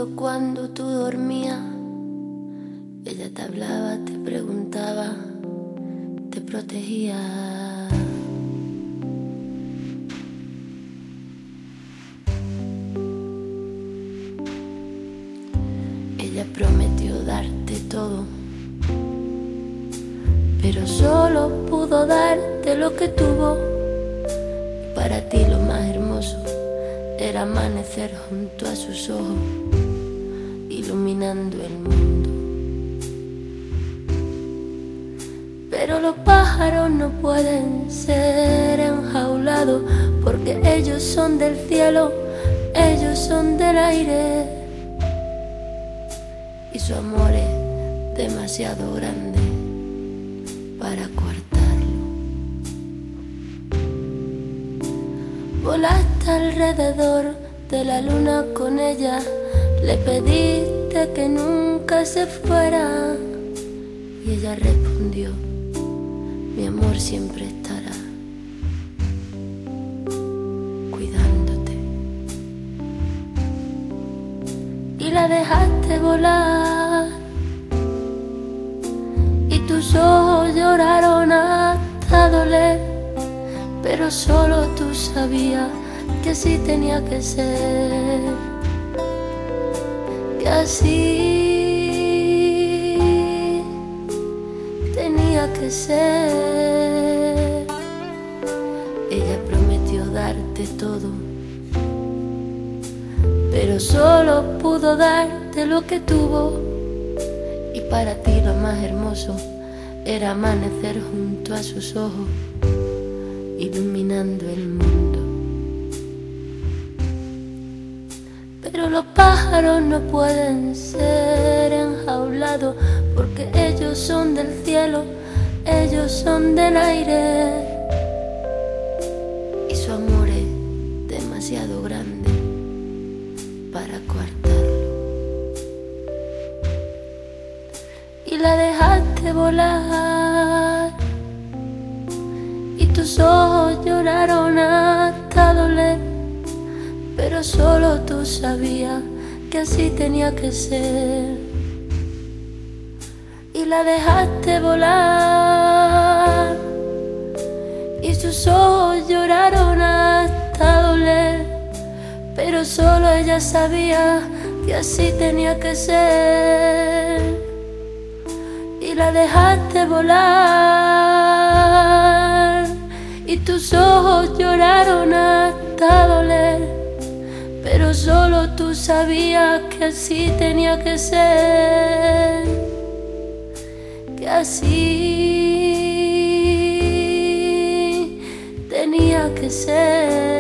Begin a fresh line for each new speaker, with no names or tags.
Justo cuando tú dormías, ella te hablaba, te preguntaba, te protegía. Ella prometió darte todo, pero solo pudo darte lo que tuvo. Y para ti lo más hermoso era amanecer junto a sus ojos, iluminando el mundo. Pero los pájaros no pueden ser enjaulados, porque ellos son del cielo, ellos son del aire, y su amor es demasiado grande para coartarlo. Volaste alrededor de la luna con ella, le pediste que nunca se fuera, y ella respondió: mi amor siempre estará cuidándote. Y la dejaste volar, y tus ojos lloraron hasta doler, pero solo tú sabías que así tenía que ser, que así tenía que ser. Ella prometió darte todo, pero solo pudo darte lo que tuvo. Y para ti lo más hermoso era amanecer junto a sus ojos, iluminando el mundo. Pero los pájaros no pueden ser enjaulados, porque ellos son del cielo, ellos son del aire, y su amor es demasiado grande para coartarlo. Y la dejaste volar, y tus ojos lloraron hasta doler, pero solo tú sabías que así tenía que ser. Y la dejaste volar, y sus ojos lloraron hasta doler, pero solo ella sabía que así tenía que ser. Y la dejaste volar, y tus ojos lloraron hasta doler, pero solo tú sabías que así tenía que ser, que así tenía que ser.